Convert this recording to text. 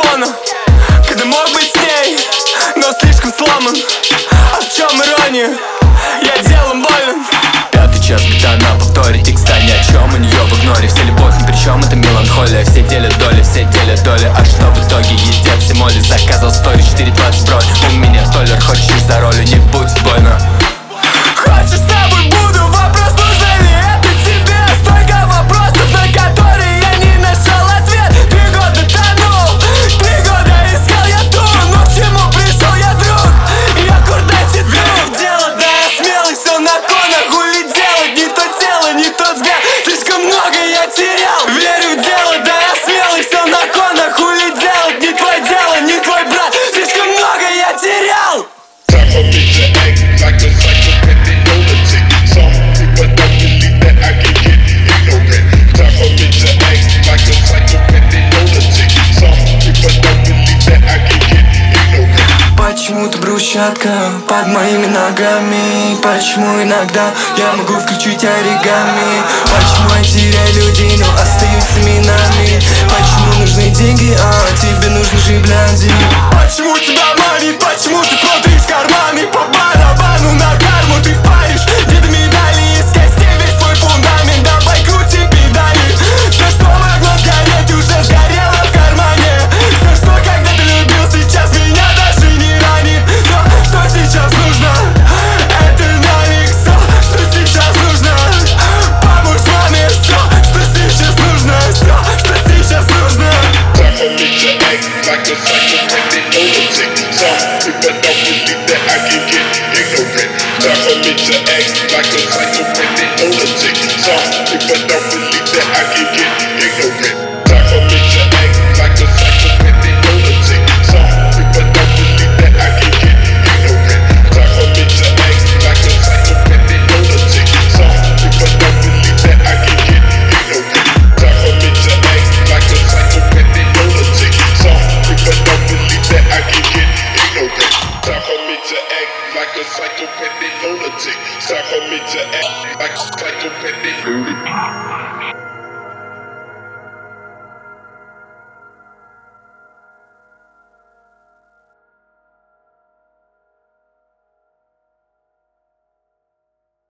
дракона, когда мог быть с ней, но слишком сломан. А в чем ирония? Я делом болен. Пятый час бита на повторе, текста ни о чем, у нее в игноре. Вся любовь ни при чем, это меланхолия. Все делят доли, а что в итоге едят все моли? Заказал стори 420 бронь. У меня толер, хочешь за ролью, не будь больно. Хочешь, с тобой буду, вопрос, нужно ли это тебе? Столько вопросов, на которые я не нашел ответ. 3 года тонул, 3 года искал я ту, но к чему пришел я, друг? Я курдайте друг. Дело, да, я смелый, все на конах. Хули делать, не то тело, не тот взгляд. Слишком много я терял. Верю в дело, да, я смелый, все на конах. Хули делать, не твое дело, не твой брат. Слишком много я терял. Почему-то брусчатка под моими ногами. Почему иногда я могу включить оригами? Почему я теряю людей, но остаюсь с именами? Почему нужны деньги, а тебе нужны же бляди? Почему тебя манит, почему ты смотришь в карманы? По барабану на карму ты впаришь дедами дали из костей весь твой фундамент. Давай крути педали. Все, что могло сгореть, уже сгорело в кармане. Все, что когда-то любил, сейчас меня даже не ранит. Все, что сейчас нужно, это навик. Все, что сейчас нужно, помочь маме. Все, что сейчас нужно, все, что сейчас нужно. Time for me to act like a psychopathic lunatic. Some people don't believe that I can get ignorant. Time for me to act like a psychopathic lunatic. Some people don't believe that I can get ignorant.